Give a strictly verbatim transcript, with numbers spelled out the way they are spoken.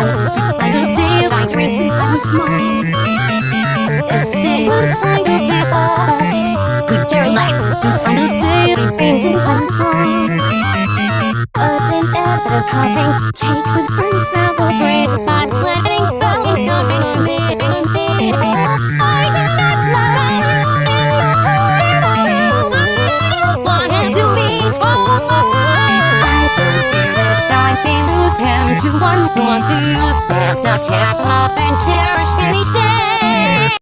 And a day I drink since I was small. A single sign of it, but could care less. And a day I drink since I was small. But instead of having cake with friends, celebrate my wedding, going coming on me, on me. I did not love in my heart. You wanted to be all. I believe that I may lose him to one who wants to use him. Not care, love, and cherish him each day.